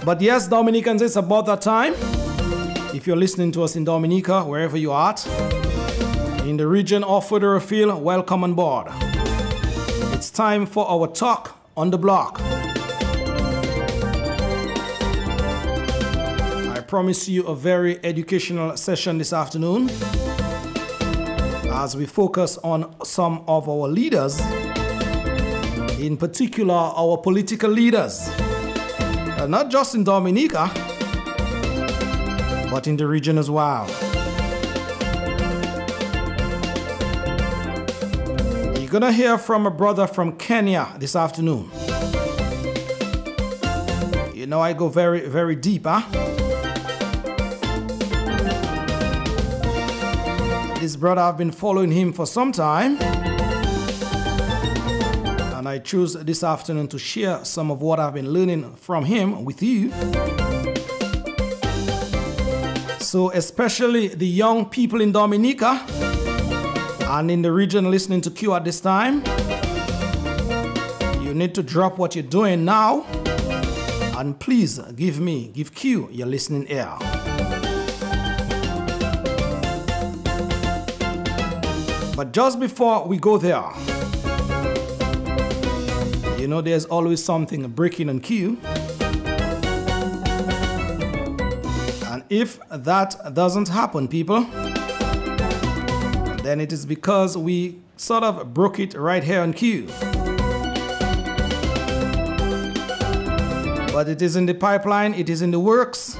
But yes, Dominicans, it's about that time. If you're listening to us in Dominica, wherever you are at, in the region or further afield, welcome on board. It's time for our talk on the block. I promise you a very educational session this afternoon as we focus on some of our leaders, in particular our political leaders, not just in Dominica, but in the region as well. You're gonna hear from a brother from Kenya this afternoon. You know I go very, very deep, huh? This brother, I've been following him for some time, and I choose this afternoon to share some of what I've been learning from him with you. So especially the young people in Dominica and in the region listening to Q at this time, you need to drop what you're doing now and please give Q your listening ear. But just before we go there, you know there's always something breaking on Q. And if that doesn't happen, people, then it is because we sort of broke it right here on Q. But it is in the pipeline, it is in the works.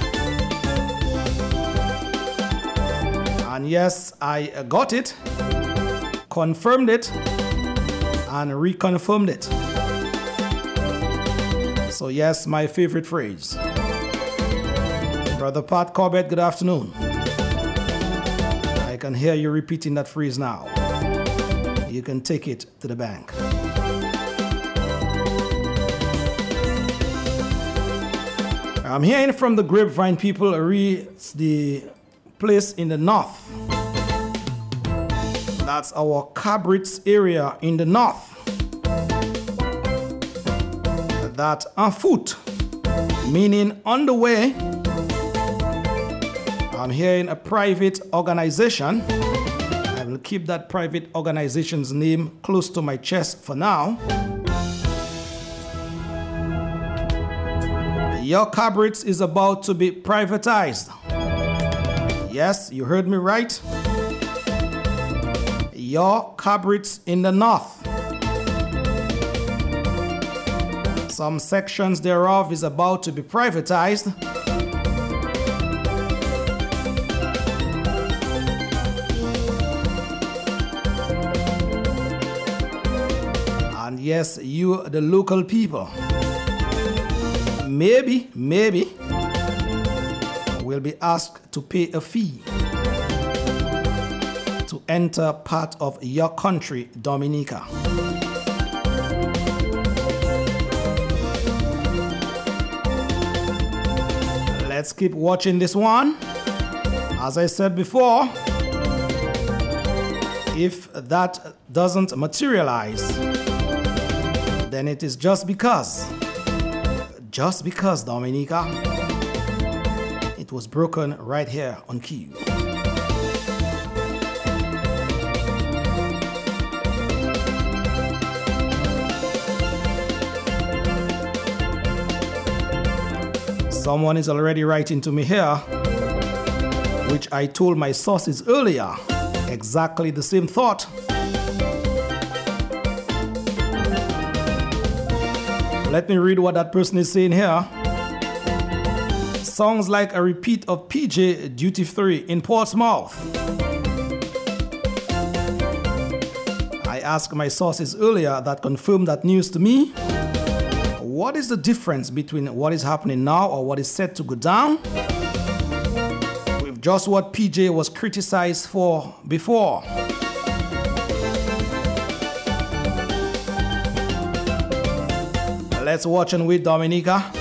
And yes, I got it, confirmed it, and reconfirmed it. So yes, my favorite phrase. Brother Pat Corbett, good afternoon. I can hear you repeating that phrase now. You can take it to the bank. I'm hearing from the grapevine people reach the place in the north. That's our Cabritz area in the north. That on foot, meaning on the way. I'm hearing a private organization. I will keep that private organization's name close to my chest for now. Your Cabritz is about to be privatized. Yes, you heard me right. Your Cabritz in the north. Some sections thereof is about to be privatized. And yes, you, the local people, maybe will be asked to pay a fee to enter part of your country, Dominica. Let's keep watching this one. As I said before, if that doesn't materialize, then it is just because Dominica, it was broken right here on Q. Someone is already writing to me here, which I told my sources earlier, exactly the same thought. Let me read what that person is saying here. Sounds like a repeat of PJ Duty Free in Portsmouth. I asked my sources earlier that confirmed that news to me. What is the difference between what is happening now or what is set to go down with just what PJ was criticized for before? Let's watch and wait, Dominica.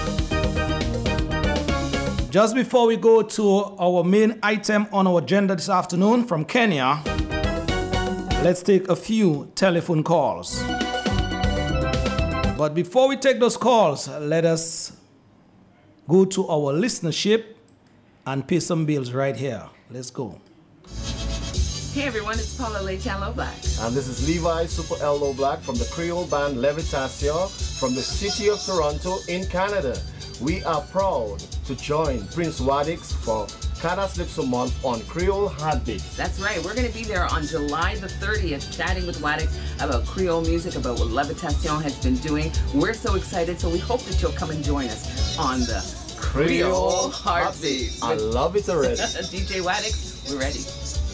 Just before we go to our main item on our agenda this afternoon from Kenya, let's take a few telephone calls. But before we take those calls, let us go to our listenership and pay some bills right here. Let's go. Hey everyone, it's Paula Leitalo Black. And this is Levi Super Ello Black from the Creole band Levitation from the city of Toronto in Canada. We are proud to join Prince Wadix for Cadas Lipso Month on Creole Heartbeat. That's right. We're going to be there on July the 30th, chatting with Wadix about Creole music, about what Levitation has been doing. We're so excited, so we hope that you'll come and join us on the Creole Heartbeat. I love it already. DJ Wadix, we're ready.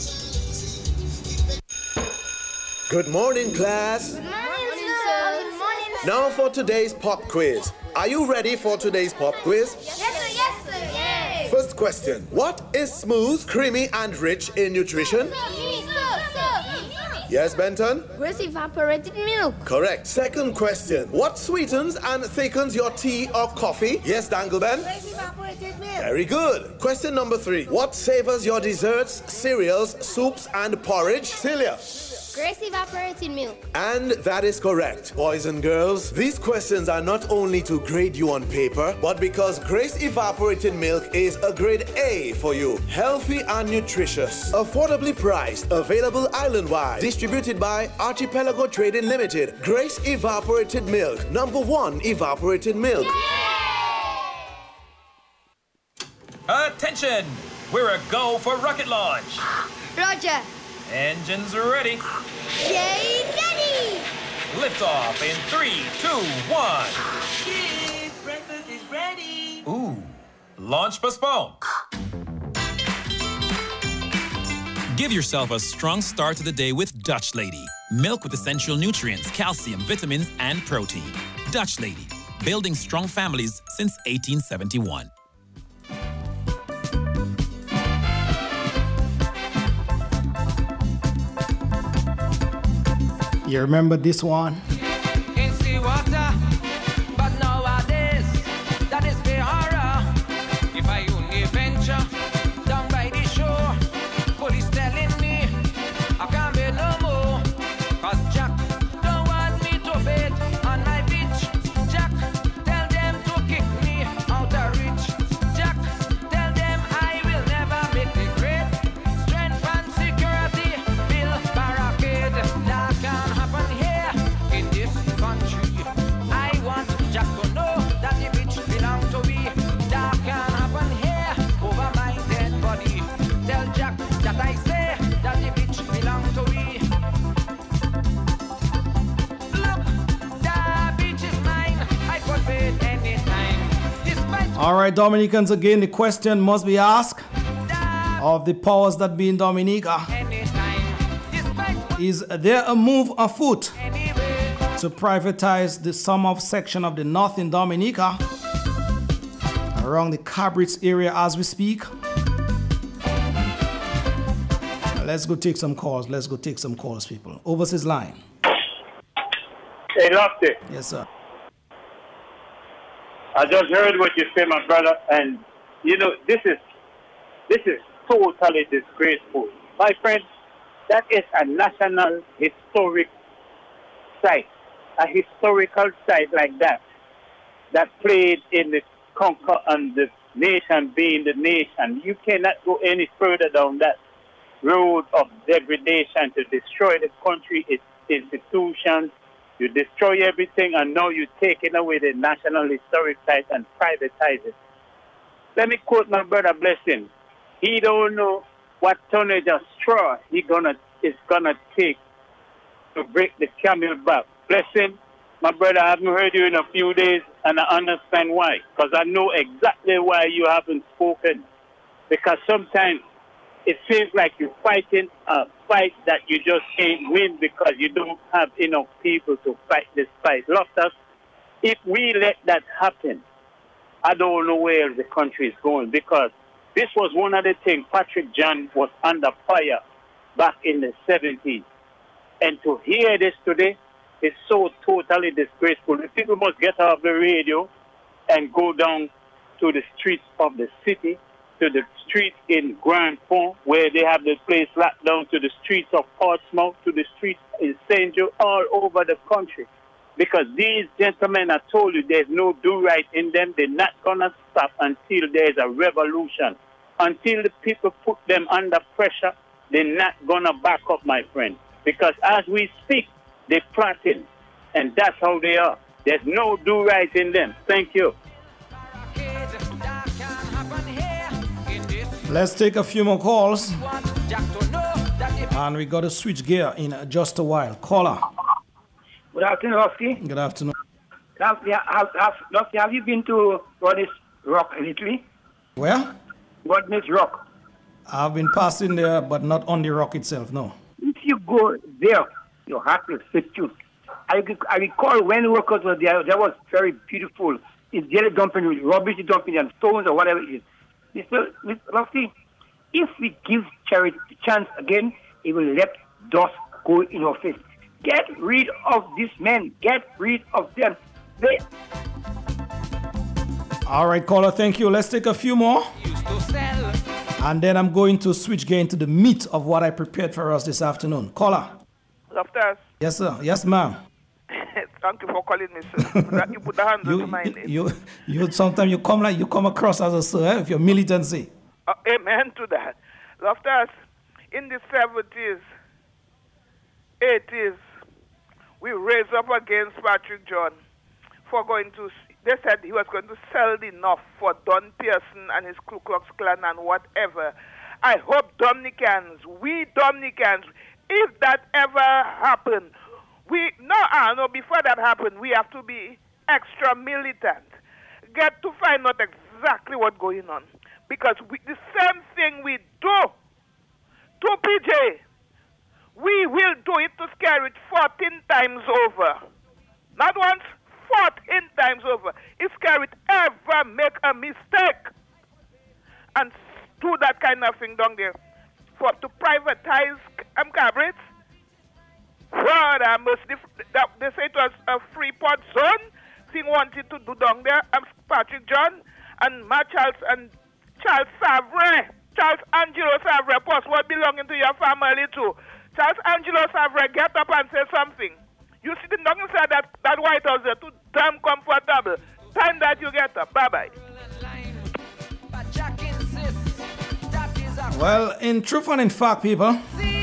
Good morning, class. Good morning, sir. Good morning, sir. Now for today's pop quiz. Are you ready for today's pop quiz? Yes, sir. Yes, sir. Yes. First question. What is smooth, creamy, and rich in nutrition? Sir. Yes, Benton? Grace evaporated milk. Correct. Second question. What sweetens and thickens your tea or coffee? Yes, Dangleben? Grace evaporated milk. Very good. Question number 3. What savors your desserts, cereals, soups, and porridge? Celia? Grace evaporated milk. And that is correct. Boys and girls, these questions are not only to grade you on paper, but because Grace Evaporated Milk is a grade A for you. Healthy and nutritious. Affordably priced. Available island-wide. Distributed by Archipelago Trading Limited. Grace Evaporated Milk. #1 evaporated milk. Attention! We're a go for rocket launch. Roger. Engines ready. Yay, Daddy! Liftoff in 3, 2, 1. Kids, breakfast is ready. Ooh, launch postponed. Give yourself a strong start to the day with Dutch Lady. Milk with essential nutrients, calcium, vitamins, and protein. Dutch Lady, building strong families since 1871. You remember this one? In sea water, but nowadays that is the horror. If I only venture down by the shore, police telling me I can't be no more. 'Cause Jack don't want me to bait on my beach. Jack, tell them to kick me out of reach. Jack, tell them I will never make the grade. Strength and security, Bill Barricade. That can happen here in this country. I want Jack to know that the beach belong to me. That can happen here over my dead body. Tell Jack that I say that the beach belong to me. Look, the beach is mine. I could bait anytime. Despite All right, Dominicans, again, the question must be asked of the powers that be in Dominica. anytime. Despite Is there a move afoot anyway. to privatize the Summer section of the North in Dominica around the Cabritz area as we speak? Let's go take some calls. Let's go take some calls, people. Overseas line. Hey, Lofty, Yes, sir. I just heard what you say, my brother, and you know this is totally disgraceful, my friend. That is a national historic site, a historical site like that played in the conquer and the nation being the nation. You cannot go any further down that road of degradation to destroy the country, its institutions. You destroy everything, and now you're taking away the national historic site and privatize it. Let me quote my brother Blessing. He don't know what tonnage of straw it's gonna take to break the camel back. Blessing, my brother, I haven't heard you in a few days, and I understand why. Because I know exactly why you haven't spoken. Because sometimes it seems like you're fighting a fight that you just can't win because you don't have enough people to fight this fight. Loftus, if we let that happen, I don't know where the country is going, because this was one of the things Patrick John was under fire back in the 70s. And to hear this today is so totally disgraceful. The people must get off the radio and go down to the streets of the city, to the streets in Grand Fond, where they have the place locked down, to the streets of Portsmouth, to the streets in St. Joe, all over the country. Because these gentlemen, I told you, there's no do-right in them. They're not going to stop until there's a revolution. Until the people put them under pressure, they're not going to back up, my friend. Because as we speak, they're plotting. And that's how they are. There's no do-right in them. Thank you. Let's take a few more calls. And we got to switch gear in just a while. Caller. Good afternoon, Lofty. Good afternoon. Lofty, have you been to Rodney's Rock in Italy? Where? Rodney's Rock. I've been passing there, but not on the rock itself, no. If you go there, your heart will fit you. I recall when the workers were there, that was very beautiful. It's jelly dumping with rubbish dumping and stones or whatever it is. Mr. Lofty, if we give charity the chance again, it will let dust go in our face. Get rid of these men. Get rid of them. All right, caller, thank you. Let's take a few more. And then I'm going to switch gear into the meat of what I prepared for us this afternoon. Caller. Doctors. Yes, sir. Yes, ma'am. Thank you for calling me, sir. You put the hands on my name. You sometimes you come across as a sir with your militancy. Amen to that. Doctors, in the 70s, 80s, we raised up against Patrick John for they said he was going to sell enough for Don Pearson and his Ku Klux Klan and whatever. I hope we Dominicans, if that ever happened, before that happened, we have to be extra militant. Get to find out exactly what's going on. Because the same thing we do to PJ, we will do it to scare it 14 times over. Not once, 14 times over. If Scarrett ever make a mistake and do that kind of thing down there, to privatize Cabrit, they say it was a free port zone. Thing wanted to do down there. Patrick John and Charles Savre, Charles Angelo Savre, post what belonging to your family too. Charles Angelo Savre, get up and say something. You sitting down inside that White House there, too damn comfortable. Time that you get up. Bye-bye. Well, in truth and in fact, people,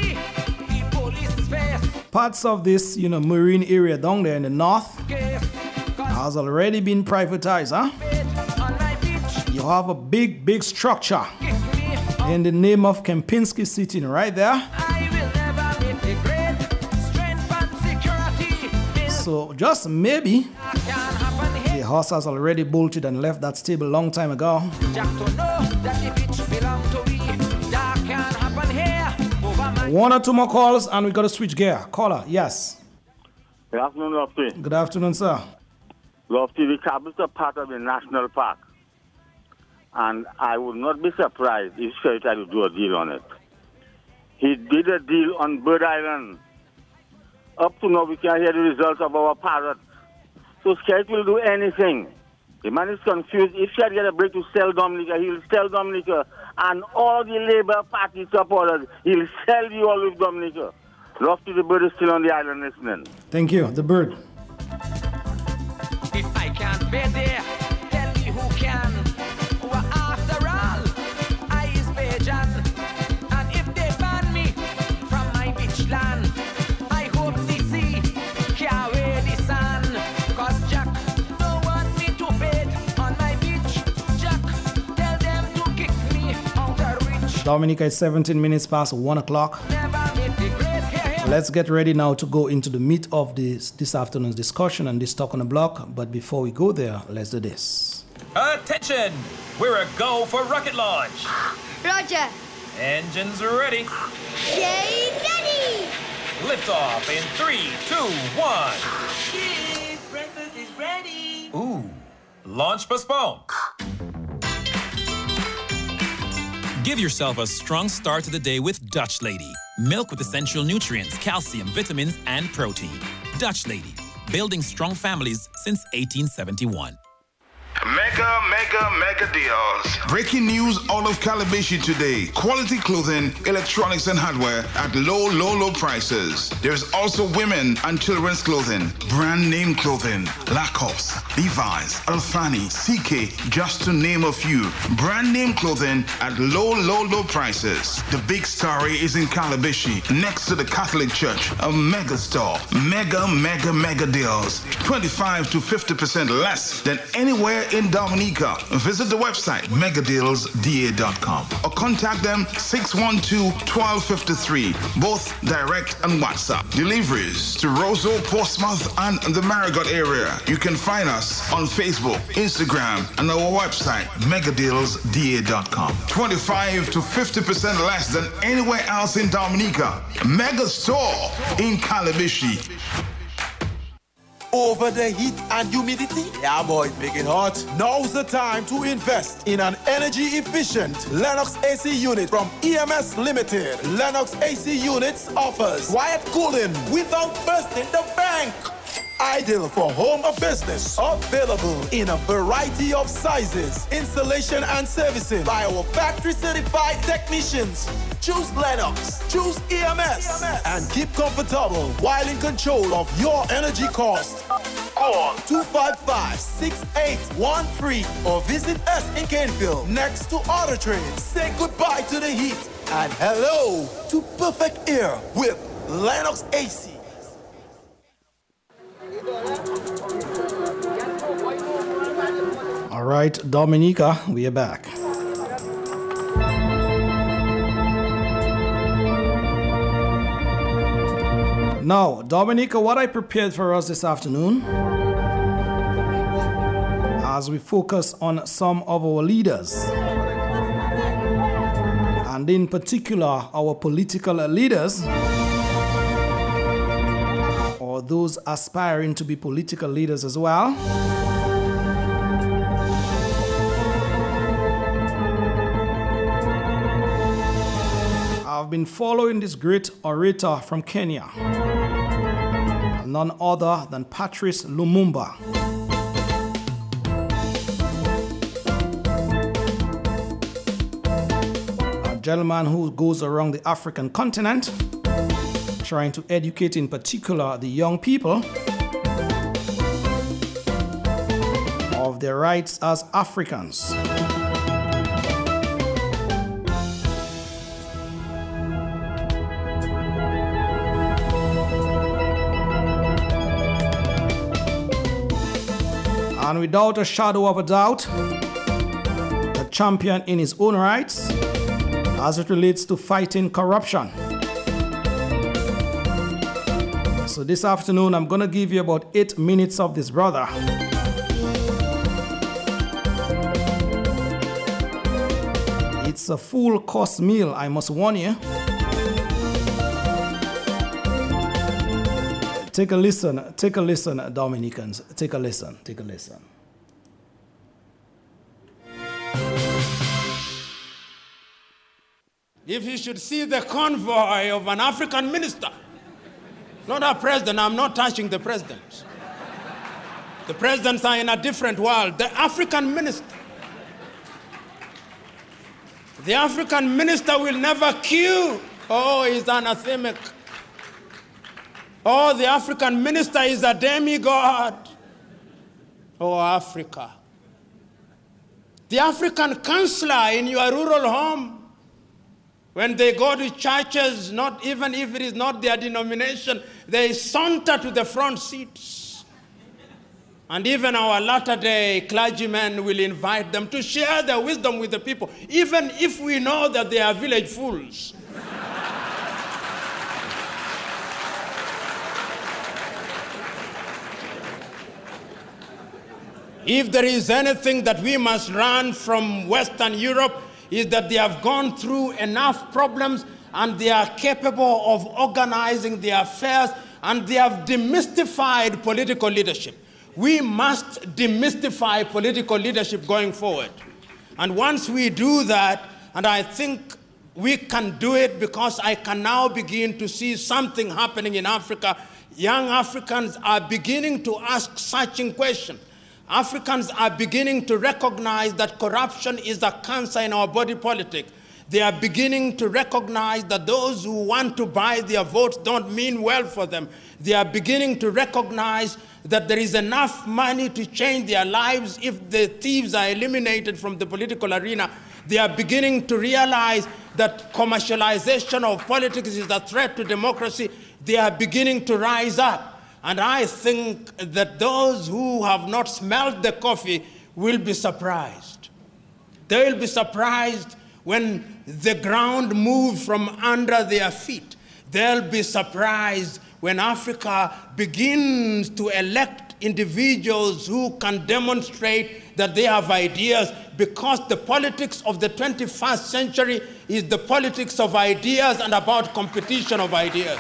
parts of this, marine area down there in the north has already been privatized, huh? You have a big, big structure in the name of Kempinski sitting right there. So just maybe the horse has already bolted and left that stable long time ago. One or two more calls and we got to switch gear. Caller, yes. Good afternoon, Lofty. Good afternoon, sir. Lofty, the Cabot is part of the national park. And I would not be surprised if Sherry tried to do a deal on it. He did a deal on Bird Island. Up to now, we can hear the results of our parrot. So Skerrit will do anything. The man is confused. If Skerrit get a break to sell Dominica, he'll sell Dominica. And all the Labour Party supporters, he'll sell you all with Dominica. Lofty, the bird is still on the island listening. Thank you, the bird. If I can't be there, tell me who can. Well, after all, I is Bajan. And if they ban me from my beach land, I hope they see can't wear the sun. Cause Jack don't want me to bed on my beach. Jack, tell them to kick me out of reach. Dominica is 17 minutes past 1 o'clock. Let's get ready now to go into the meat of this afternoon's discussion and this talk on the block. But before we go there, let's do this. Attention! We're a go for rocket launch. Roger. Engines ready. Yay, Daddy! Liftoff in 3, 2, 1. Kids, breakfast is ready. Ooh. Launch postponed. Give yourself a strong start to the day with Dutch Lady. Milk with essential nutrients, calcium, vitamins, and protein. Dutch Lady. Building strong families since 1871. Mega deals. Breaking news out of Calabashi today. Quality clothing, electronics and hardware at low prices. There's also women and children's clothing, brand name clothing, Lacoste, Levi's, Alfani, CK, just to name a few. Brand name clothing at low prices. The big story is in Calabashi, next to the Catholic Church, a mega store. Mega deals. 25 to 50% less than anywhere in Dominica. Visit the website megadealsda.com or contact them 612-1253, both direct and WhatsApp. Deliveries to Roseau, Portsmouth and the Marigot area. You can find us on Facebook, Instagram and our website megadealsda.com. 25 to 50% less than anywhere else in Dominica. Mega store in Calabashi. Over the heat and humidity? Yeah, boy, it's making hot. Now's the time to invest in an energy-efficient Lennox AC unit from EMS Limited. Lennox AC Units offers quiet cooling without bursting the bank. Ideal for home or business. Available in a variety of sizes. Installation and servicing by our factory-certified technicians. Choose Lennox, choose EMS, and keep comfortable while in control of your energy cost. Call 255-6813 or visit us in Caneville next to Auto Trade. Say goodbye to the heat and hello to perfect air with Lennox AC. All right, Dominica, we are back. Now, Dominica, what I prepared for us this afternoon, as we focus on some of our leaders, and in particular, our political leaders, or those aspiring to be political leaders as well. I've been following this great orator from Kenya, none other than Patrice Lumumba. A gentleman who goes around the African continent trying to educate in particular the young people of their rights as Africans. And without a shadow of a doubt, a champion in his own rights as it relates to fighting corruption. So this afternoon, I'm going to give you about 8 minutes of this brother. It's a full course meal, I must warn you. Take a listen, Dominicans. Take a listen. If you should see the convoy of an African minister, not our president, I'm not touching the president. The presidents are in a different world. The African minister will never queue. Oh, he's anathemic. Oh, the African minister is a demigod. Oh, Africa. The African counselor in your rural home, when they go to churches, not even if it is not their denomination, they saunter to the front seats. And even our latter-day clergymen will invite them to share their wisdom with the people, even if we know that they are village fools. If there is anything that we must learn from Western Europe, is that they have gone through enough problems and they are capable of organizing their affairs and they have demystified political leadership. We must demystify political leadership going forward. And once we do that, and I think we can do it because I can now begin to see something happening in Africa, young Africans are beginning to ask searching questions. Africans are beginning to recognize that corruption is a cancer in our body politic. They are beginning to recognize that those who want to buy their votes don't mean well for them. They are beginning to recognize that there is enough money to change their lives if the thieves are eliminated from the political arena. They are beginning to realize that commercialization of politics is a threat to democracy. They are beginning to rise up. And I think that those who have not smelled the coffee will be surprised. They will be surprised when the ground moves from under their feet. They'll be surprised when Africa begins to elect individuals who can demonstrate that they have ideas, because the politics of the 21st century is the politics of ideas and about competition of ideas.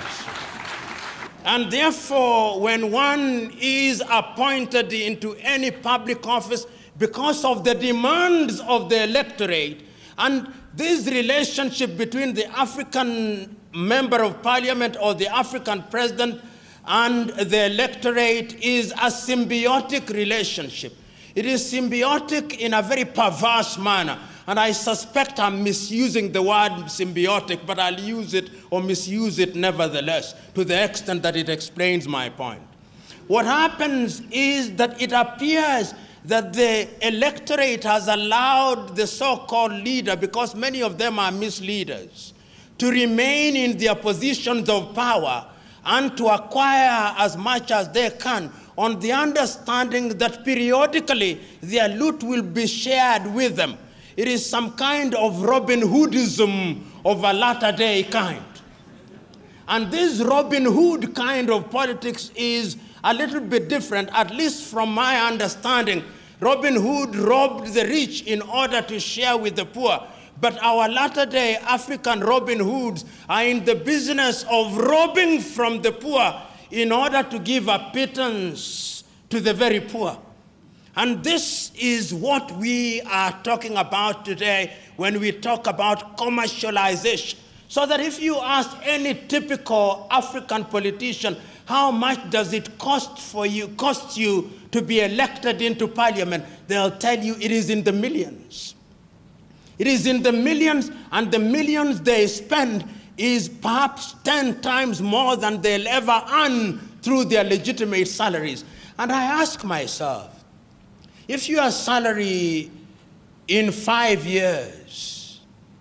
And therefore, when one is appointed into any public office because of the demands of the electorate, and this relationship between the African member of parliament or the African president and the electorate is a symbiotic relationship. It is symbiotic in a very perverse manner. And I suspect I'm misusing the word symbiotic, but I'll use it or misuse it nevertheless, to the extent that it explains my point. What happens is that it appears that the electorate has allowed the so-called leader, because many of them are misleaders, to remain in their positions of power and to acquire as much as they can, on the understanding that periodically their loot will be shared with them. It is some kind of Robin Hoodism of a latter-day kind. And this Robin Hood kind of politics is a little bit different, at least from my understanding. Robin Hood robbed the rich in order to share with the poor. But our latter-day African Robin Hoods are in the business of robbing from the poor in order to give a pittance to the very poor. And this is what we are talking about today when we talk about commercialization. So that if you ask any typical African politician, how much does it cost you to be elected into parliament, they'll tell you it is in the millions. It is in the millions, and the millions they spend is perhaps 10 times more than they'll ever earn through their legitimate salaries. And I ask myself, if your salary in 5 years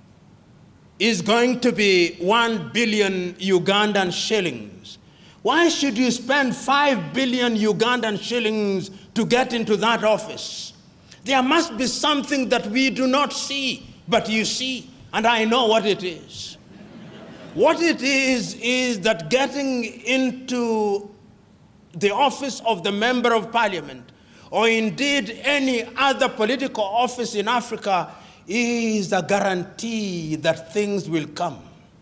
is going to be 1 billion Ugandan shillings, why should you spend 5 billion Ugandan shillings to get into that office? There must be something that we do not see, but you see, and I know what it is. What it is that getting into the office of the Member of Parliament, or indeed any other political office in Africa, is a guarantee that things will come.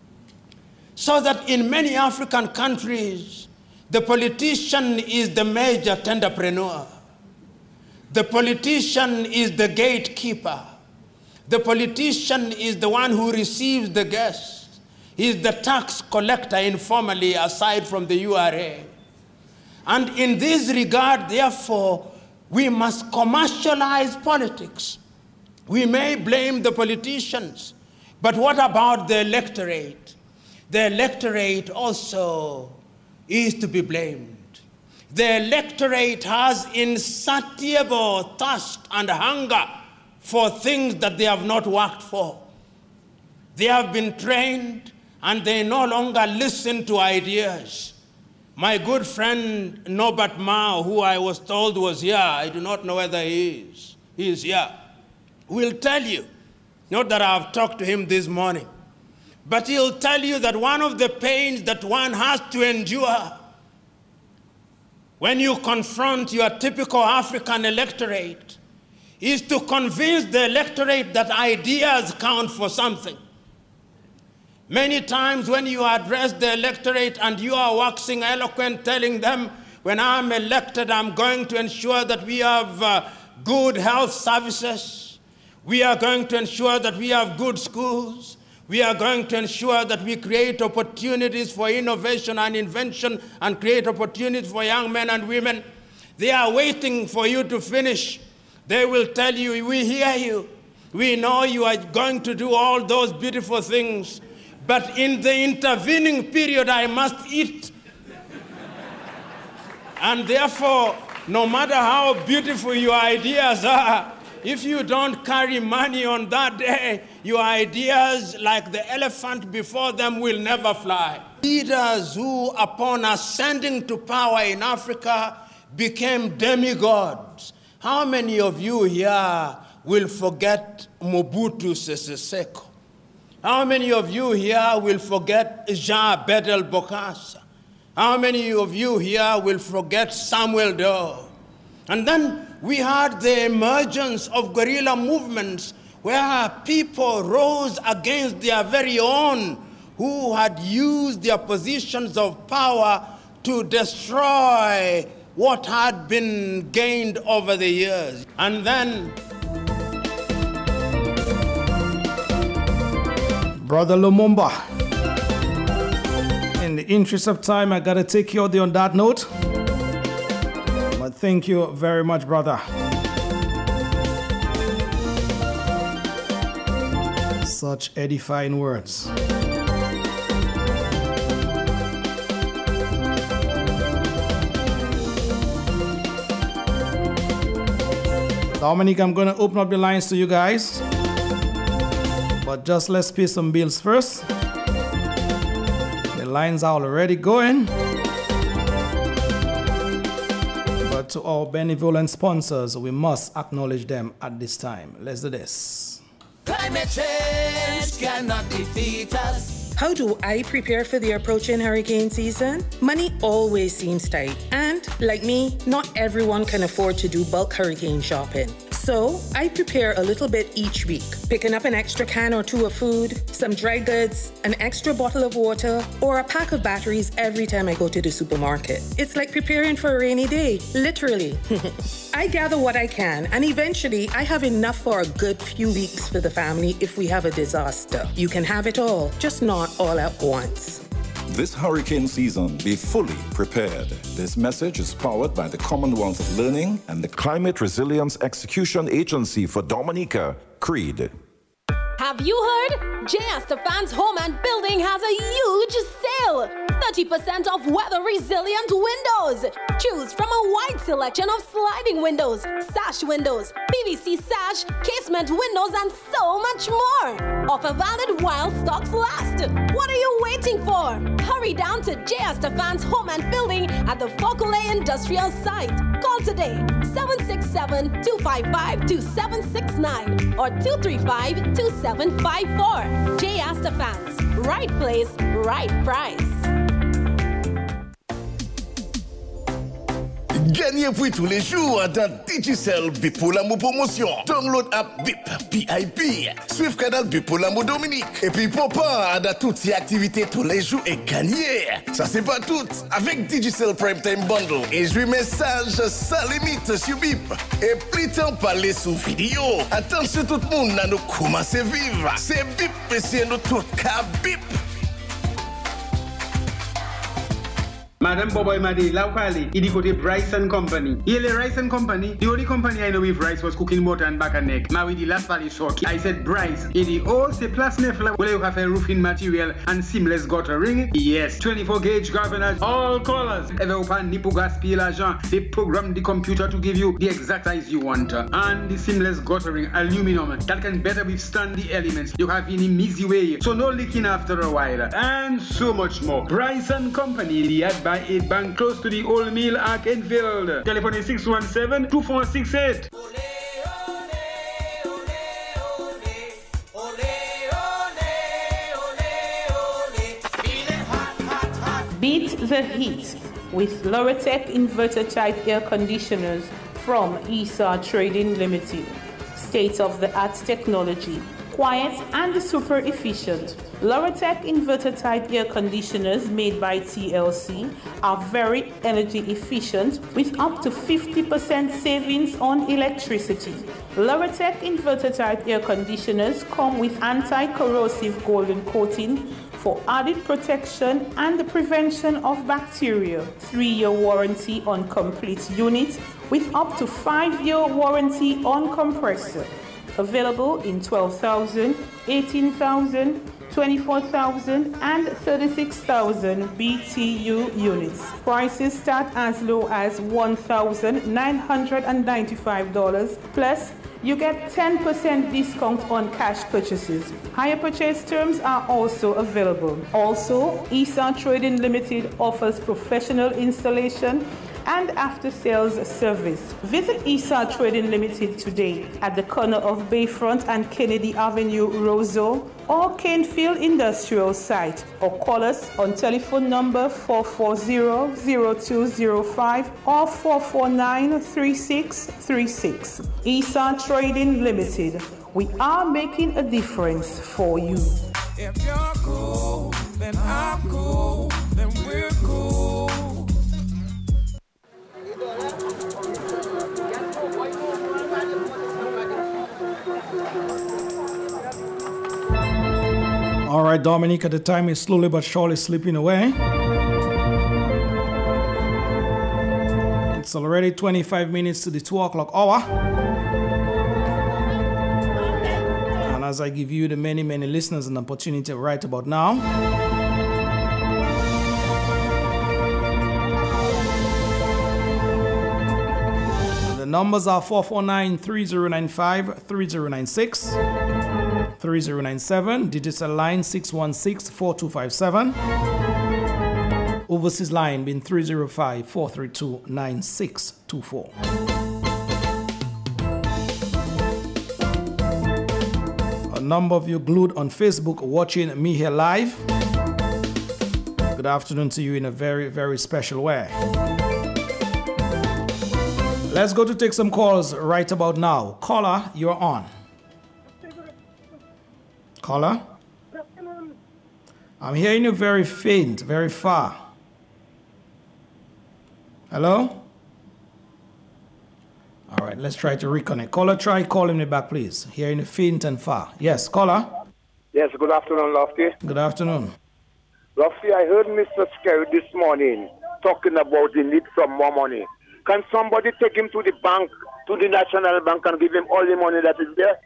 So that in many African countries, the politician is the major tenderpreneur. The politician is the gatekeeper. The politician is the one who receives the guests. He is the tax collector informally, aside from the URA. And in this regard, therefore, we must commercialize politics. We may blame the politicians, but what about the electorate? The electorate also is to be blamed. The electorate has insatiable thirst and hunger for things that they have not worked for. They have been trained and they no longer listen to ideas. My good friend Norbert Mao, who I was told was here, I do not know whether he is here, will tell you, not that I have talked to him this morning, but he'll tell you that one of the pains that one has to endure when you confront your typical African electorate is to convince the electorate that ideas count for something. Many times when you address the electorate and you are waxing eloquent, telling them, when I'm elected, I'm going to ensure that we have good health services. We are going to ensure that we have good schools. We are going to ensure that we create opportunities for innovation and invention and create opportunities for young men and women. They are waiting for you to finish. They will tell you, we hear you. We know you are going to do all those beautiful things. But in the intervening period, I must eat. And therefore, no matter how beautiful your ideas are, if you don't carry money on that day, your ideas, like the elephant before them, will never fly. Leaders who, upon ascending to power in Africa, became demigods. How many of you here will forget Mobutu Sese Seko? How many of you here will forget Jean Bedel Bokassa? How many of you here will forget Samuel Doe? And then we had the emergence of guerrilla movements where people rose against their very own who had used their positions of power to destroy what had been gained over the years. And then Brother Lumumba, in the interest of time, I gotta take you out there on that note. But thank you very much, brother. Such edifying words. Dominic, I'm gonna open up the lines to you guys. But just let's pay some bills first. The lines are already going. But to our benevolent sponsors, we must acknowledge them at this time. Let's do this. Climate change cannot defeat us. How do I prepare for the approaching hurricane season? Money always seems tight. And like me, not everyone can afford to do bulk hurricane shopping. So I prepare a little bit each week, picking up an extra can or two of food, some dry goods, an extra bottle of water, or a pack of batteries every time I go to the supermarket. It's like preparing for a rainy day, literally. I gather what I can, and eventually I have enough for a good few weeks for the family if we have a disaster. You can have it all, just not all at once. This hurricane season, be fully prepared. This message is powered by the Commonwealth of Learning and the Climate Resilience Execution Agency for Dominica, CREED. Have you heard? J. Estefan's Home and Building has a huge sale. 30% off weather-resilient windows. Choose from a wide selection of sliding windows, sash windows, PVC sash, casement windows, and so much more. Offer valid while stocks last. What are you waiting for? Hurry down to J. Estefan's Home and Building at the Fokole Industrial Site. Call today, 767-255-2769 or 235-2754. J. Estefans, right place, right price. Gagnez pour tous les jours dans Digicel Bip pour l'amour promotion. Download app Bip, BIP. Suive canal Bip pour l'amour Dominique. Et puis papa, dans toutes ces activités tous les jours et gagner. Ça c'est pas tout. Avec Digicel Prime Time Bundle. Et jouer message sans limite sur Bip. Et plus temps parler sous vidéo. Attention tout le monde, nous commencer vivre. C'est Bip, mais c'est nous tout cas Bip. Madam Boboy Madi, Laukali, Idikote Rice and Company. Yele Rice and Company, the only company I know with rice was cooking motor and back and neck. Now with the last valley short, I said Bryce. Idi all se plus nefla, where you have a roofing material and seamless guttering. Yes, 24 gauge gardeners, all colors. Ever open Nipu gas peel agent, they program the computer to give you the exact size you want. And the seamless guttering, aluminum, that can better withstand the elements. You have in an easy way, so no leaking after a while. And so much more. Bryce and Company, the ad by 8 bank close to the old mill at Enfield. Telephone is 617-2468. Beat the heat with Loratec inverter type air conditioners from ESA Trading Limited. State-of-the-art technology, quiet and super efficient. Loratec inverter type air conditioners made by TLC are very energy efficient with up to 50% savings on electricity. Loretec inverter type air conditioners come with anti-corrosive golden coating for added protection and the prevention of bacteria. 3-year warranty on complete unit with up to 5-year warranty on compressor. Available in 12,000, 18,000, 24,000 and 36,000 BTU units. Prices start as low as $1,995 plus you get 10% discount on cash purchases. Higher purchase terms are also available. Also, ESA Trading Limited offers professional installation and after-sales service. Visit ESA Trading Limited today at the corner of Bayfront and Kennedy Avenue, Roseau, or Canefield Industrial Site, or call us on telephone number 440-0205 or 449-3636. ESA Trading Limited. We are making a difference for you. If you're cool, then I'm cool, then we're cool. All right, Dominica, the time is slowly but surely slipping away. It's already 25 minutes to the 2 o'clock hour. And as I give you the many listeners an opportunity right about now, the numbers are 449-3095-3096. 3097, digital line 616-4257, overseas line being 305-432-9624. A number of you glued on Facebook watching me here live. Good afternoon to you in a very special way. Let's go to take some calls right about now. Caller, you're on. Caller? I'm hearing you very faint, very far. Hello? All right, let's try to reconnect. Caller, try calling me back, please. Hearing you faint and far. Yes, caller? Yes, good afternoon, Lofty. Good afternoon. Lofty, I heard Mr. Skerry this morning talking about the need for more money. Can somebody take him to the bank, to the National Bank, and give him all the money that is there?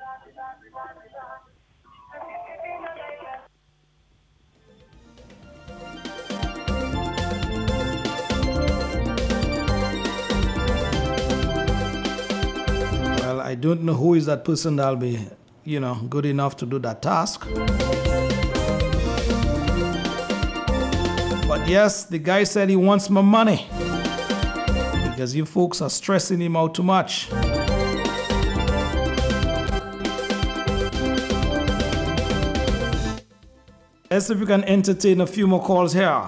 Well, I don't know who is that person that'll be, good enough to do that task. But yes, the guy said he wants my money because you folks are stressing him out too much. Let's see if we can entertain a few more calls here.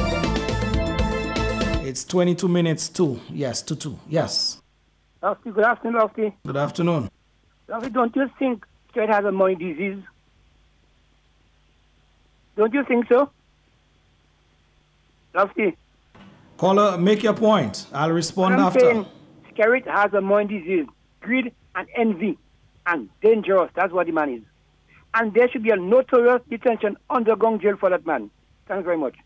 It's 22 minutes to 2. Yes. Lofty, good afternoon, Lofty. Good afternoon. Lofty, don't you think Straight has a mind disease? Don't you think so? Lofty. Caller, make your point. I'll respond after. Saying Skerrit has a mind disease, greed and envy, and dangerous. That's what the man is. And there should be a notorious detention underground jail for that man. Thanks very much.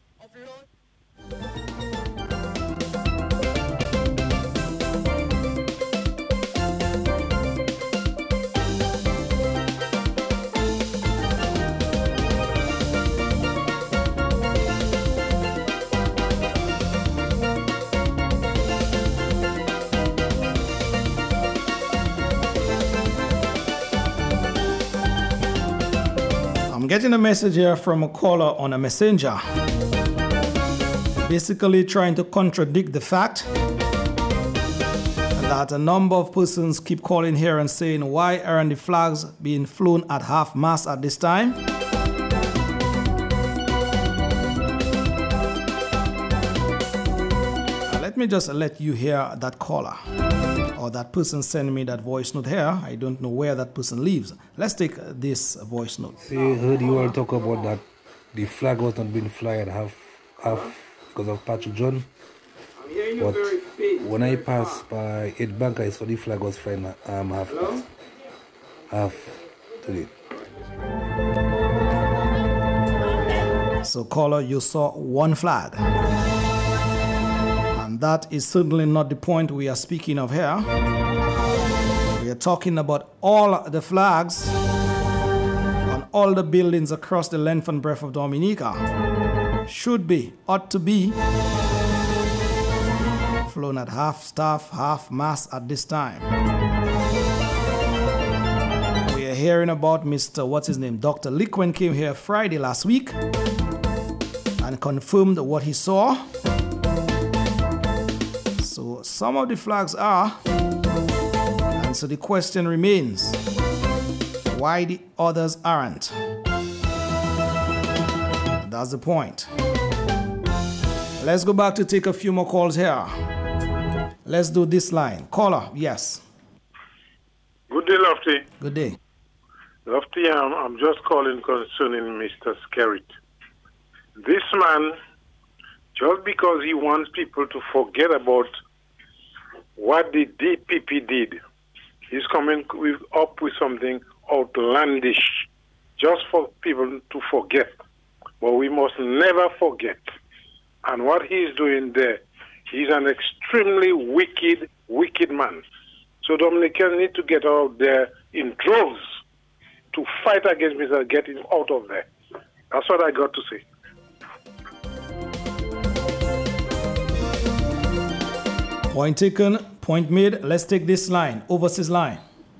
I'm getting a message here from a caller on a messenger, basically trying to contradict the fact that a number of persons keep calling here and saying, why aren't the flags being flown at half-mast at this time? Let me just let you hear that caller or that person sending me that voice note here. I don't know where that person lives. Let's take this voice note. See, I heard you all talk about that the flag was not being flying half because of Patrick John. But When I passed by 8 Bank, I saw the flag was flying half today. So, caller, you saw one flag. And that is certainly not the point we are speaking of here. We are talking about all the flags on all the buildings across the length and breadth of Dominica. Should be, ought to be, flown at half staff, half mast at this time. We are hearing about Mr. What's his name? Dr. Liquin came here Friday last week and confirmed what he saw. So some of the flags are, and so the question remains, why the others aren't? That's the point. Let's go back to take a few more calls here. Let's do this line. Caller, yes. Good day, Lofty. Good day. Lofty, I'm just calling concerning Mr. Skerritt. This man, just because he wants people to forget about what the DPP did, he's coming up with something outlandish just for people to forget. But we must never forget. And what he's doing there, he's an extremely wicked, wicked man. So Dominicans need to get out there in droves to fight against Mr. Get him out of there. That's what I got to say. Point taken, point made. Let's take this line, overseas line.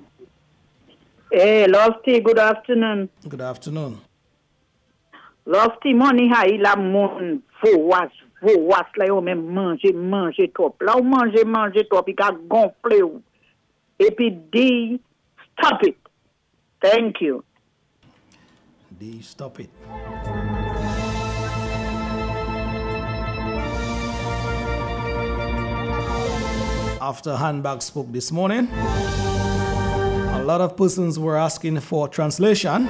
Hey, Lofty, good afternoon. Good afternoon. Lofty, money high la mon voas la yo men manger trop. La ou manger trop, il a gonflé ou. Et puis D, stop it. Thank you. D, stop it. After Handbag spoke this morning, a lot of persons were asking for translation.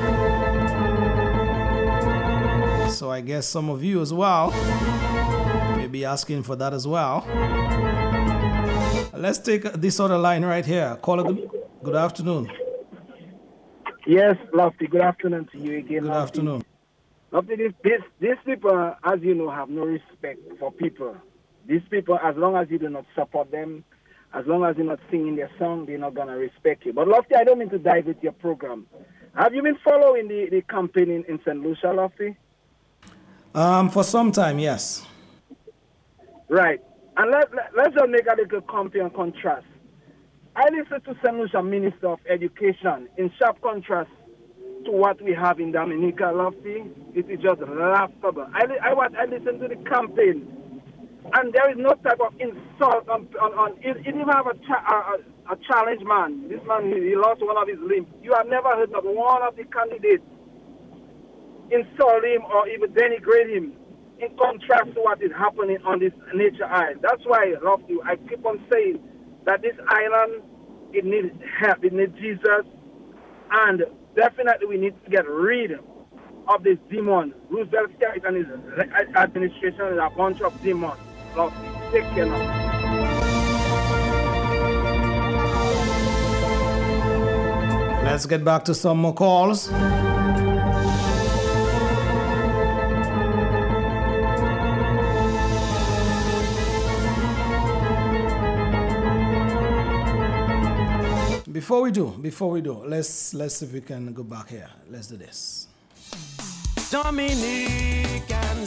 So I guess some of you as well may be asking for that as well. Let's take this other line right here. Caller, good afternoon. Yes, Lofty, good afternoon to you again. Good afternoon. Lofty, these people, as you know, have no respect for people. These people, as long as you do not support them, as long as you're not singing their song, they're not going to respect you. But Lofty, I don't mean to dive into your program. Have you been following the campaign in St. Lucia, Lofty? For some time, yes. Right. And let's just make a little compare and contrast. I listen to St. Lucia Minister of Education in sharp contrast to what we have in Dominica, Lofty. It is just laughable. I listen to the campaign, and there is no type of insult on it didn't even have a challenge man. This man, he lost one of his limbs. You have never heard of one of the candidates insult him or even denigrate him in contrast to what is happening on this nature island. That's why, Lofty, I keep on saying that this island, it needs help, it needs Jesus, and definitely we need to get rid of this demon. Roosevelt Skerritt and his administration is a bunch of demons. Lofty, take care now. Let's get back to some more calls. Before we do, let's see if we can go back here. Let's do this. Dominicans,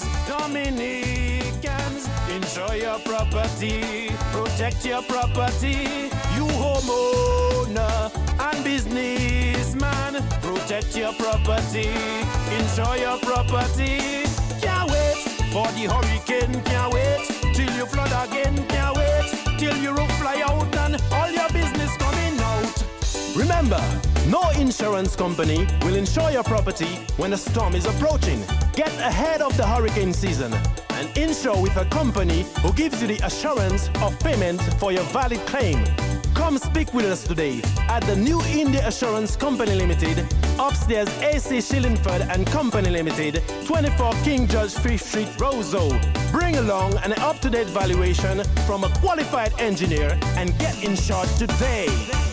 enjoy your property, protect your property. You homeowner and businessman, protect your property, enjoy your property. Can't wait for the hurricane, can't wait till you flood again, can't wait till your roof fly out and all your business coming out. Remember, no insurance company will insure your property when a storm is approaching. Get ahead of the hurricane season and insure with a company who gives you the assurance of payment for your valid claim. Come speak with us today at the New India Assurance Company Limited, upstairs AC Shillingford and Company Limited, 24 King George 5th Street, Roseau. Bring along an up-to-date valuation from a qualified engineer and get insured today.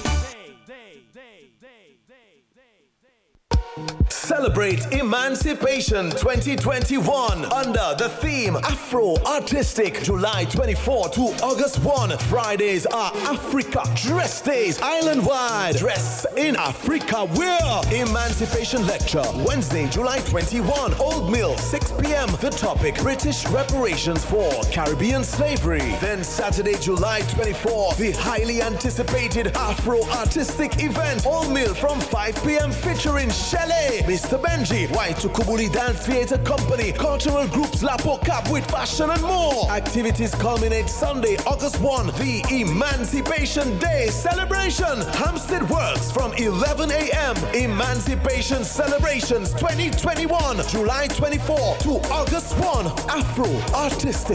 Celebrate Emancipation 2021 under the theme Afro Artistic, July 24 to August 1. Fridays are Africa Dress Days, island-wide. Dress in Africa wear. Emancipation Lecture, Wednesday, July 21, Old Mill, 6 p.m. The topic, British reparations for Caribbean slavery. Then Saturday, July 24, the highly anticipated Afro Artistic event, Old Mill from 5 p.m. featuring Shelley, Mr. Benji, Waitukubuli Dance Theatre Company, cultural groups Lapo Cap with fashion and more. Activities culminate Sunday, August 1, the Emancipation Day celebration. Hampstead Works from 11 a.m. Emancipation Celebrations 2021, July 24 to August 1. Afro Artistic.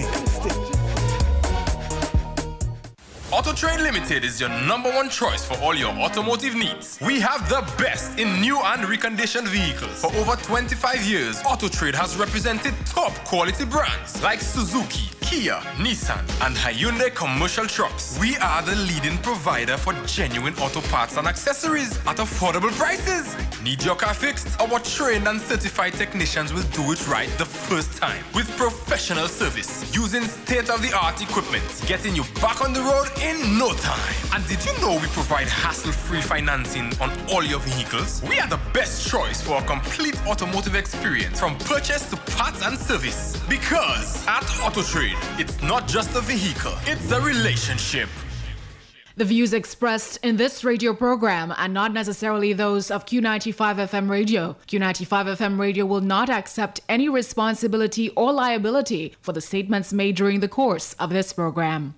AutoTrade Limited is your #1 choice for all your automotive needs. We have the best in new and reconditioned vehicles. For over 25 years, AutoTrade has represented top quality brands like Suzuki, Kia, Nissan, and Hyundai commercial trucks. We are the leading provider for genuine auto parts and accessories at affordable prices. Need your car fixed? Our trained and certified technicians will do it right the first time with professional service, using state-of-the-art equipment, getting you back on the road in no time. And did you know we provide hassle-free financing on all your vehicles? We are the best choice for a complete automotive experience from purchase to parts and service. Because at AutoTrade, it's not just a vehicle, it's a relationship. The views expressed in this radio program are not necessarily those of Q95 FM radio. Q95 FM radio will not accept any responsibility or liability for the statements made during the course of this program.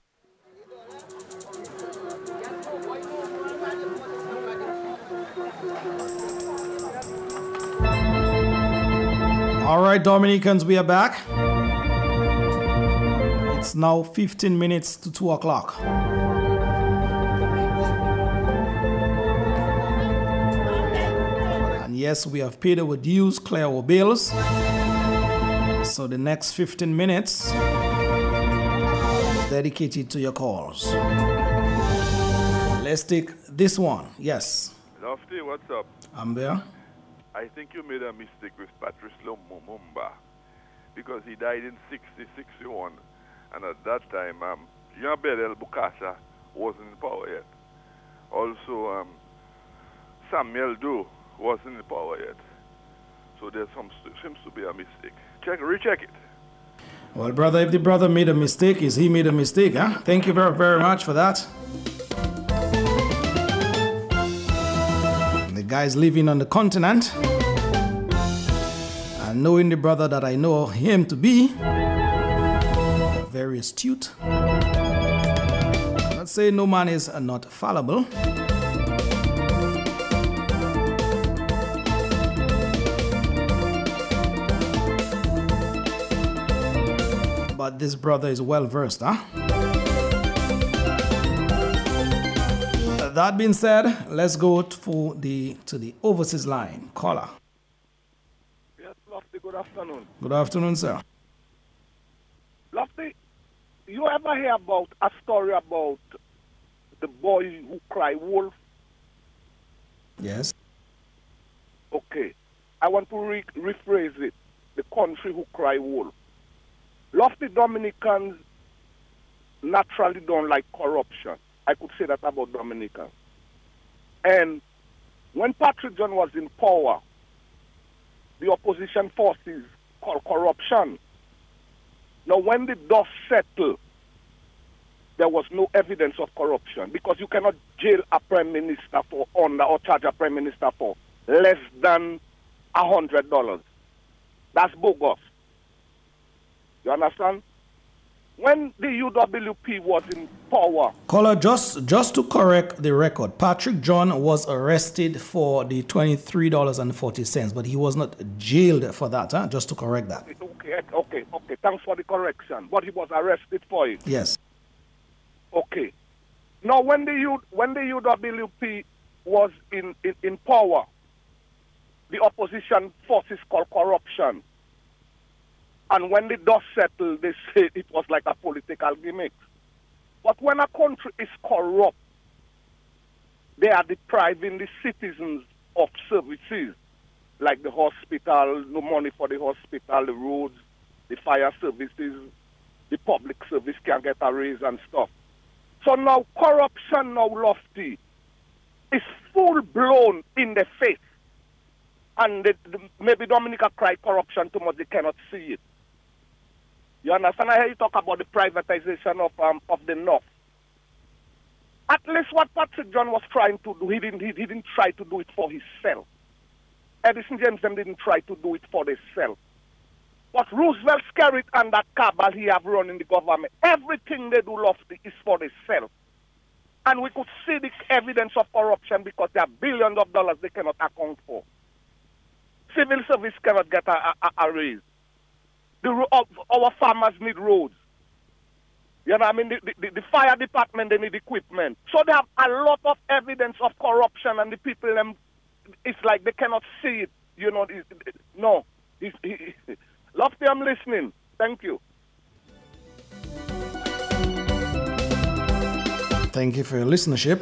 All right, Dominicans, we are back. It's now 15 minutes to 2 o'clock. And yes, we have paid our dues, clear our bills. So the next 15 minutes is dedicated to your calls. Let's take this one. Yes. Lofty, what's up? I'm there. I think you made a mistake with Patrice Lumumba because he died in 61. And at that time, Jean-Bedel Bokassa wasn't in power yet. Also, Samuel Doe wasn't in power yet. So there seems to be a mistake. Recheck it. Well, brother, if the brother made a mistake, is he made a mistake, huh? Thank you very, very much for that. The guy's living on the continent. And knowing the brother that I know him to be, very astute. Let's say no man is not fallible. But this brother is well versed, huh? That being said, let's go to the overseas line. Caller. Yes, Lofty, good afternoon. Good afternoon, sir. Lofty, you ever hear about a story about the boy who cried wolf? Yes. Okay. I want to rephrase it. The country who cried wolf. Lofty, Dominicans naturally don't like corruption. I could say that about Dominicans. And when Patrick John was in power, the opposition forces called corruption. Now, when the dust settled, there was no evidence of corruption because you cannot jail a prime minister for under or charge a prime minister for less than $100. That's bogus. You understand? When the UWP was in power... Caller, just to correct the record, Patrick John was arrested for the $23.40, but he was not jailed for that, huh? Just to correct that. Okay. Thanks for the correction. But he was arrested for it. Yes. Okay. Now, when the UWP was in power, the opposition forces called corruption. And when the dust settled, they said it was like a political gimmick. But when a country is corrupt, they are depriving the citizens of services, like the hospital, no money for the hospital, the roads, the fire services, the public service can get a raise and stuff. So now corruption now, Lofty, is full-blown in the face. And maybe Dominica cry corruption too much, they cannot see it. You understand? I hear you talk about the privatization of the North. At least what Patrick John was trying to do, he didn't try to do it for himself. Edison James didn't try to do it for themselves. But Roosevelt Skerrit and that cabal he have run in the government, everything they do, Lofty, is for themselves. And we could see the evidence of corruption because there are billions of dollars they cannot account for. Civil service cannot get a raise. Our farmers need roads. You know what I mean? The fire department, they need equipment. So they have a lot of evidence of corruption, and the people, it's like they cannot see it. You know, no. Lofty, I'm listening. Thank you. Thank you for your listenership.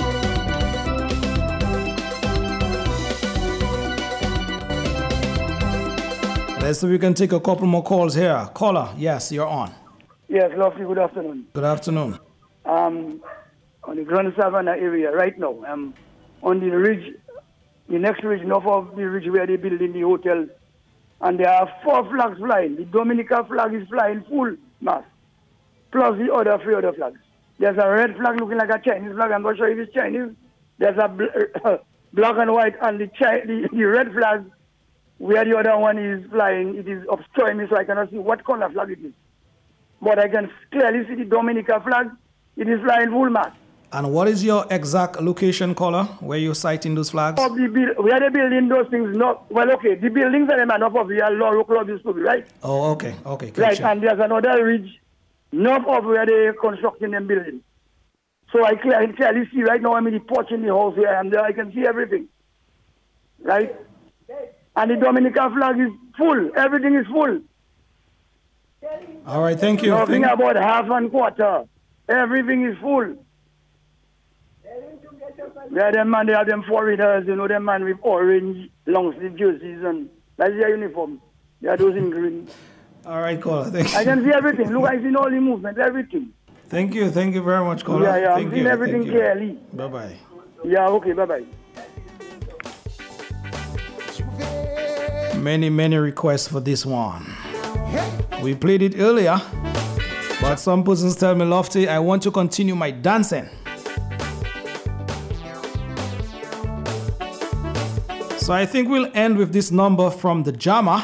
Let's see if we can take a couple more calls here. Caller, yes, you're on. Yes, Lofty, good afternoon. Good afternoon. On the Grand Savannah area right now, on the ridge, the next ridge, north of the ridge where they building the hotel, and there are 4 flags flying. The Dominica flag is flying full mast, plus the other 3 other flags. There's a red flag looking like a Chinese flag. I'm not sure if it's Chinese. There's a black and white, and the red flag, where the other one is flying, it is obscuring me, so I cannot see what color flag it is. But I can clearly see the Dominica flag. It is flying full mast. And what is your exact location, caller, where you're sighting those flags? Where they building those things, the buildings are north of where Loro Club used to be, right? Oh, okay. Right, and there's another ridge north of where they're constructing them buildings. So I can clearly see right now, I'm in the porch in the house here, and there I can see everything. Right? And the Dominican flag is full. Everything is full. All right, thank you. Nothing about half and quarter. Everything is full. Yeah, them man, they have them foreigners, them man with orange long sleeve jerseys, and that's their uniform. They are those in green. All right, caller, thank you. I can see everything. Look, I see all the movement, everything. Thank you very much, caller. Yeah, I'm seeing everything clearly. Bye-bye. Yeah, okay, bye-bye. Many requests for this one. We played it earlier, but some persons tell me, Lofty, I want to continue my dancing. So I think we'll end with this number from the Jammer.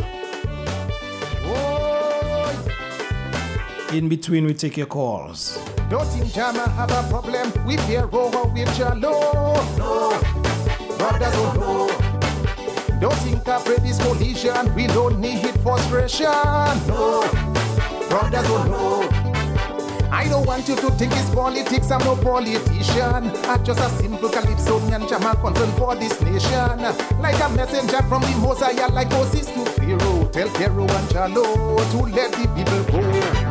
In between, we take your calls. Don't think Jammer have a problem with their rover with Jalo. No, brothers don't know. Don't think afraid this collision, we don't need frustration. No, brothers don't know. I don't want you to think it's politics, I'm no politician. I'm just a simple Calypsonian Jammer concerned for this nation. Like a messenger from the Mosiah, like Moses to Pharaoh. Tell Pharaoh and Jalo to let the people go.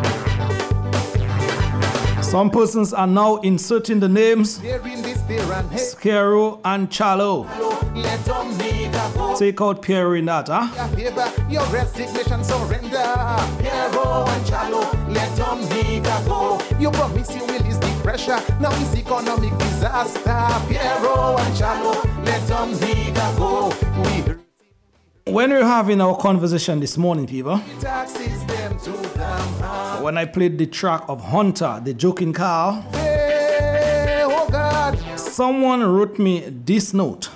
Some persons are now inserting the names Skero and Chalo. Take out Pierre in that, huh? Your resignation surrender. Piero and Chalo, let Dominica go. You promise you will ease the pressure. Now it's economic disaster. Piero and Chalo, let Dominica go. When we're having our conversation this morning, people, when I played the track of Hunter, the joking cow, someone wrote me this note.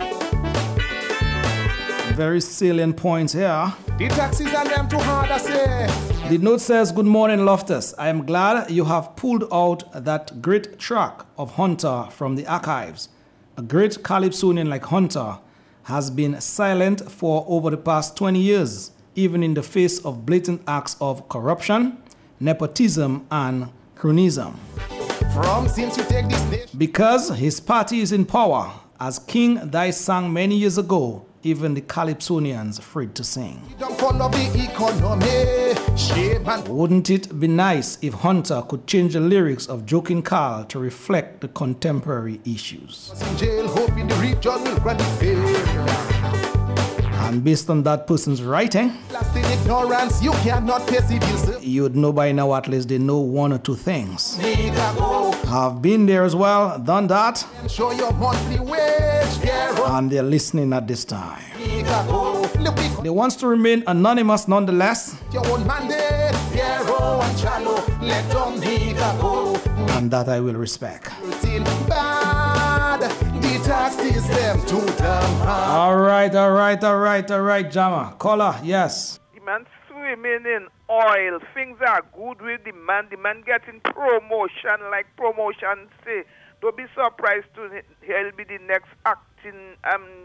Very salient points here. The taxis and them too hard, I say. The note says, good morning, Loftus. I am glad you have pulled out that great track of Hunter from the archives. A great Calypsonian like Hunter has been silent for over the past 20 years, even in the face of blatant acts of corruption, nepotism, and cronyism. From since you take this nation. Because his party is in power, as King Dai sang many years ago, even the Calypsonians afraid to sing. Don't follow the economy. Shame and Wouldn't it be nice if Hunter could change the lyrics of Joking Carl to reflect the contemporary issues? in jail, hoping the region will grant it fair. And based on that person's writing, Last in ignorance, you cannot pay civil. you'd know by now at least they know one or two things. Nigga, go I've been there as well, done that, and show your monthly wage. Yeah, and they're listening at this time. nigga, go. Look, we They want to remain anonymous nonetheless, your own mandate. Piero and Chalo, let them nigga go. and that I will respect. Routine bad, the tax system too damn hard. All right, Jama. Caller, yes. The man swimming in oil. Things are good with the man. The man getting promotion, like promotion say. Don't be surprised to he'll be the next acting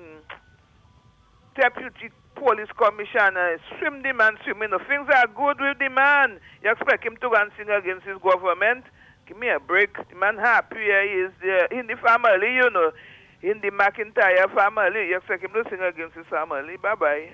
deputy police commissioner. Swim the man swimming. Things are good with the man. You expect him to go and sing against his government? Give me a break. The man happy he is in the family, you know. In the McIntyre family. You expect him to sing against his family. Bye-bye.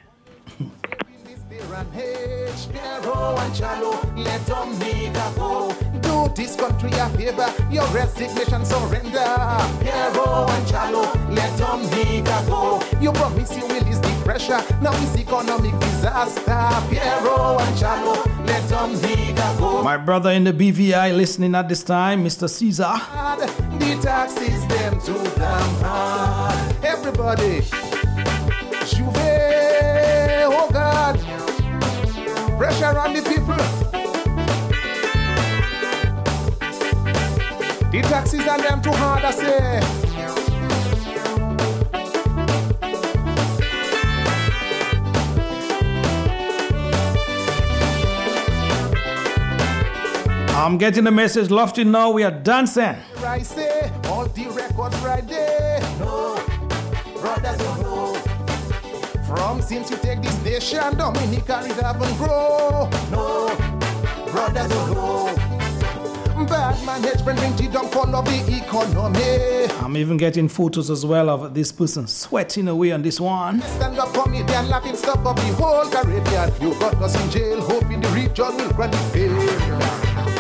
Piero and Chalo, let them nigga go. Do this country a favor, your resignation surrender. Piero and Chalo, let them nigga go. You promise you will ease the pressure, now it's economic disaster. Piero and Chalo, let them nigga go. My brother in the BVI listening at this time, Mr. Caesar. The tax system too damn hard. Everybody, Juve, oh God. Pressure on the people. The taxes on them too hard, I say. I'm getting a message. Love to know we are dancing. I say, all the records right there. No, brothers don't know. From since you take this nation, Dominica it haven't grow. No, brothers don't know. Bad management bring the downfall of the economy. I'm even getting photos as well of this person sweating away on this one. Stand up comedian laughing stop of the whole Caribbean. You got us in jail, hoping the region will grant it fair.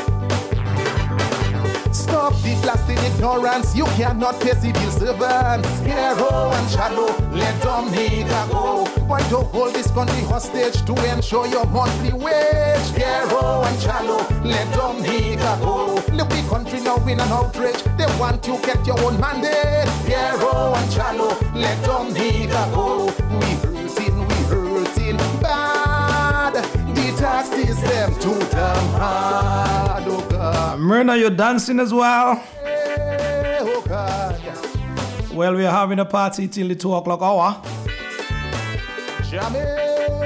Stop the blasting ignorance, you cannot pay civil servants. Piero and Chalo, let them nigga go. Why don't hold this country hostage to ensure your monthly wage? Piero and Chalo, let them nigga go. Look, the country now in an outrage, they want you get your own mandate. Piero and Chalo, let them nigga go. We hurting bad. The tax system too damn hard, oh God. Myrna, you're dancing as well? Oh God. Well, we're having a party till the 2 o'clock hour. Jamming.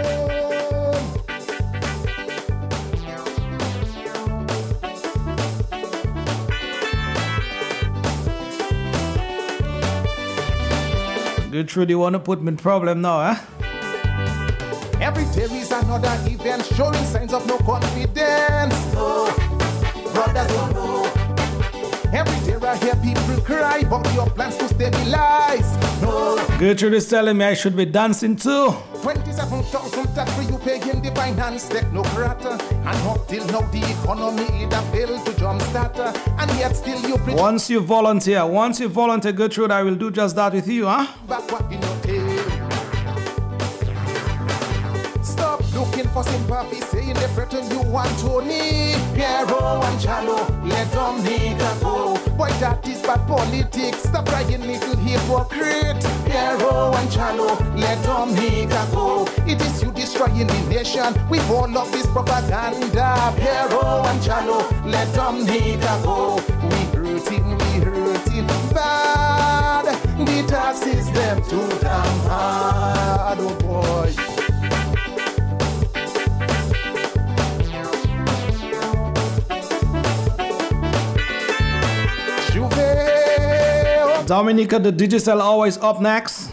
Good Trudy, want to put me in problem now, eh? Every day is another event showing signs of no confidence. No, brothers don't know. Every day I hear people cry about your plans to stabilize. No, Gertrude is telling me I should be dancing too. 27,000 tax for you paying the finance technocrat. And up till now the economy either failed to jumpstart. And yet still you preach Once you volunteer, Gertrude, I will do just that with you, huh? back what in your tail. Stop looking for sympathy, saying they threaten you want Tony. Piero and Chalo, let them nigga go. Boy, that is bad politics. Stop crying, little hypocrite. Piero and Chalo, let them nigga go. It is you destroying the nation with all of this propaganda. Piero and Chalo, let them nigga go. We hurting bad. The tax system too damn hard, oh boy. Dominica, the Digicel always up next.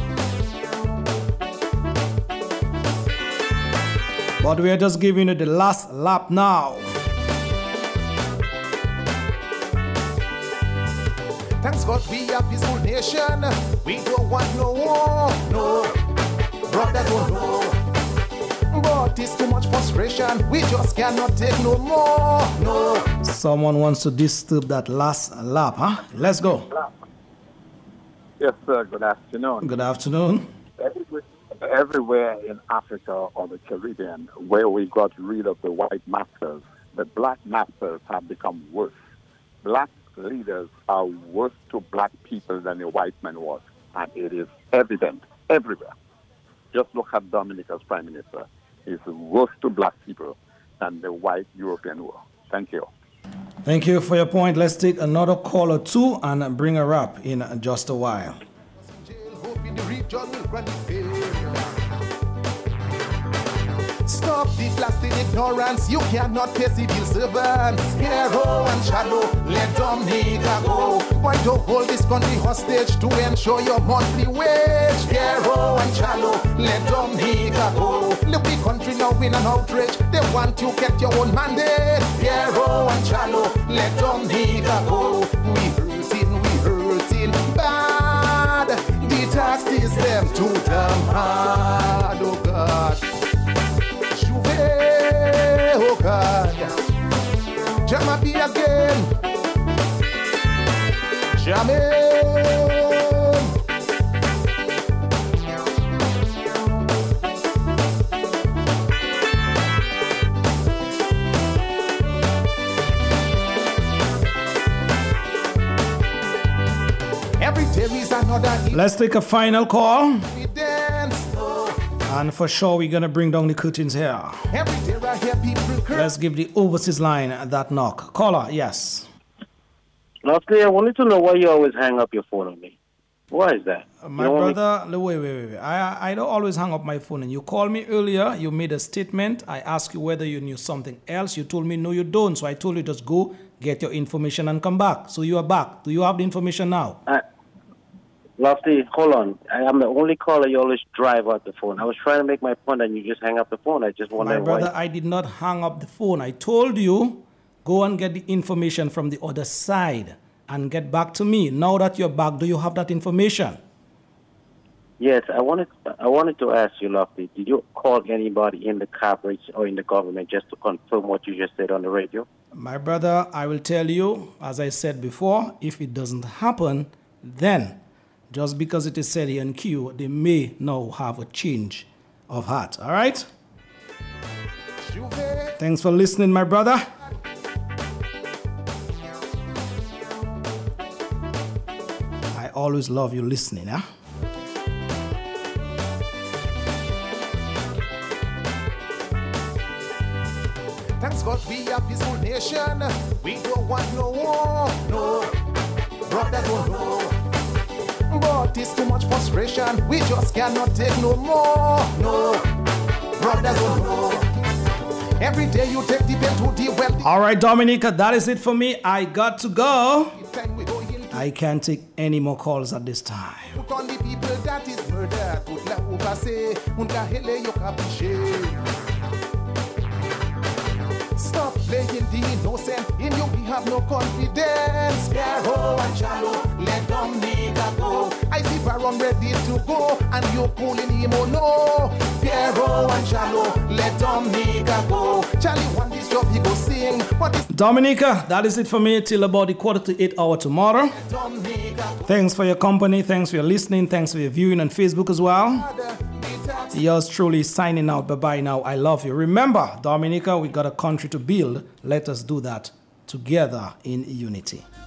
But we are just giving you the last lap now. Thanks God we are peaceful nation. We don't want no war. No, brothers don't know. But it's too much frustration. We just cannot take no more. No. Someone wants to disturb that last lap, huh? Let's go. Yes, sir. Good afternoon. Good afternoon. Everywhere in Africa or the Caribbean where we got rid of the white masters, the black masters have become worse. Black leaders are worse to black people than the white man was. And it is evident everywhere. Just look at Dominica's prime minister. He's worse to black people than the white European were. Thank you. Thank you for your point. Let's take another call or two and bring her up in just a while. Stop the blasting ignorance. You cannot pay civil servants. Sparrow and shadow, let Dominica go. Why don't hold this country hostage to ensure your monthly wage? Sparrow and shadow, let Dominica go. Look, the country now in an outrage. They want you get your own mandate. Sparrow and shadow, let Dominica go. We hurting bad. The tax system too damn hard, oh God. Oh God, Jama be again, Jamin. Every day is another. Let's take a final call. And for sure, we're going to bring down the curtains here. Let's give the overseas line that knock. Caller, yes. Lastly, I wanted to know why you always hang up your phone on me. Why is that? My brother, wait. I don't always hang up my phone. And you called me earlier. You made a statement. I asked you whether you knew something else. You told me, no, you don't. So I told you just go, get your information and come back. So you are back. Do you have the information now? Lofty, hold on. I am the only caller you always drive out the phone. I was trying to make my point and you just hang up the phone. I just wonder why. My brother, I did not hang up the phone. I told you, go and get the information from the other side and get back to me. Now that you're back, do you have that information? Yes, I wanted to ask you, Lofty, did you call anybody in the corporate or in the government just to confirm what you just said on the radio? My brother, I will tell you, as I said before, if it doesn't happen, then just because it is said here in Q, they may now have a change of heart. All right? Thanks for listening, my brother. I always love you listening, huh? Thanks God we are peaceful nation. We don't want no war. No, brothers don't know. But it's too much frustration. We just cannot take no more. No, brothers don't know. Every day you take the pen to the well. All right, Dominica, that is it for me. I got to go. I can't take any more calls at this time. Look on the people that is murdered. Put la uba say, unga hele yo capiche. Stop playing the innocent. In you we have no confidence. Sparrow and shallow, let Dominica go. I see Baron ready to go, and you pulling him oh no. Sparrow and shallow, let Dominica go. Charlie want this job he go sing. Dominica, that is it for me till about the 7:45 tomorrow. Thanks for your company. Thanks for your listening. Thanks for your viewing on Facebook as well. Yours truly signing out. Bye-bye now. I love you. Remember, Dominica, we got a country to build. Let us do that together in unity.